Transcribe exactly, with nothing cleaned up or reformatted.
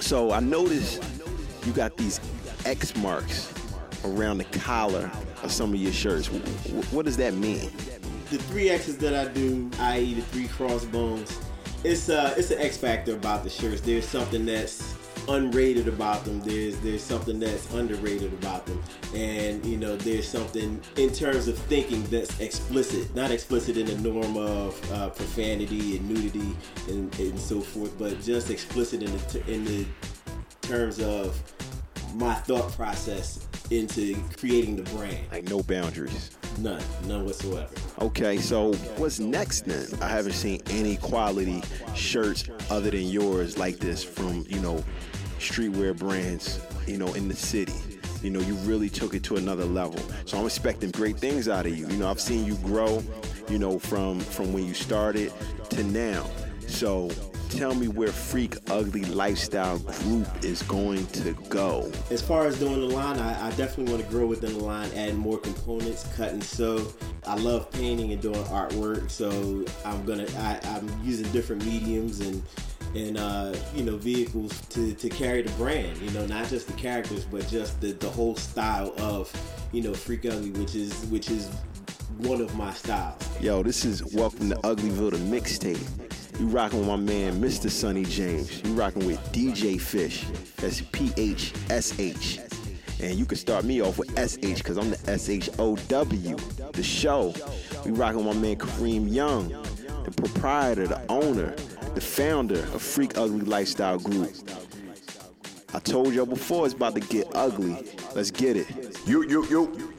So I noticed you got these X marks around the collar of some of your shirts. What does that mean? The three X's that I do, that is the three crossbones, it's uh it's an X factor about the shirts. There's something that's unrated about them. There's there's something that's underrated about them, and you know there's something in terms of thinking that's explicit, not explicit in the norm of uh, profanity and nudity and, and so forth, but just explicit in the t- in the terms of my thought process into creating the brand. Like no boundaries. None, none whatsoever. Okay, so what's next then? I haven't seen any quality shirts other than yours like this from, you know, streetwear brands, you know, in the city. You know, you really took it to another level. So I'm expecting great things out of you. You know, I've seen you grow, you know, from, from when you started to now. So tell me where Freak Ugly Lifestyle Group is going to go. As far as doing the line, I, I definitely want to grow within the line, add more components, cut and sew. I love painting and doing artwork, so I'm gonna I, I'm using different mediums and and uh, you know vehicles to, to carry the brand. You know, not just the characters, but just the, the whole style of you know Freak Ugly, which is which is one of my styles. Yo, this is Welcome to Uglyville, the mixtape. You rocking with my man, Mister Sonny James. You rocking with D J Fish. That's P H S H. And you can start me off with S H because I'm the S H O W. The show. We rocking with my man, Kareem Young, the proprietor, the owner, the founder of Freak Ugly Lifestyle Group. I told y'all before it's about to get ugly. Let's get it. You, you, you.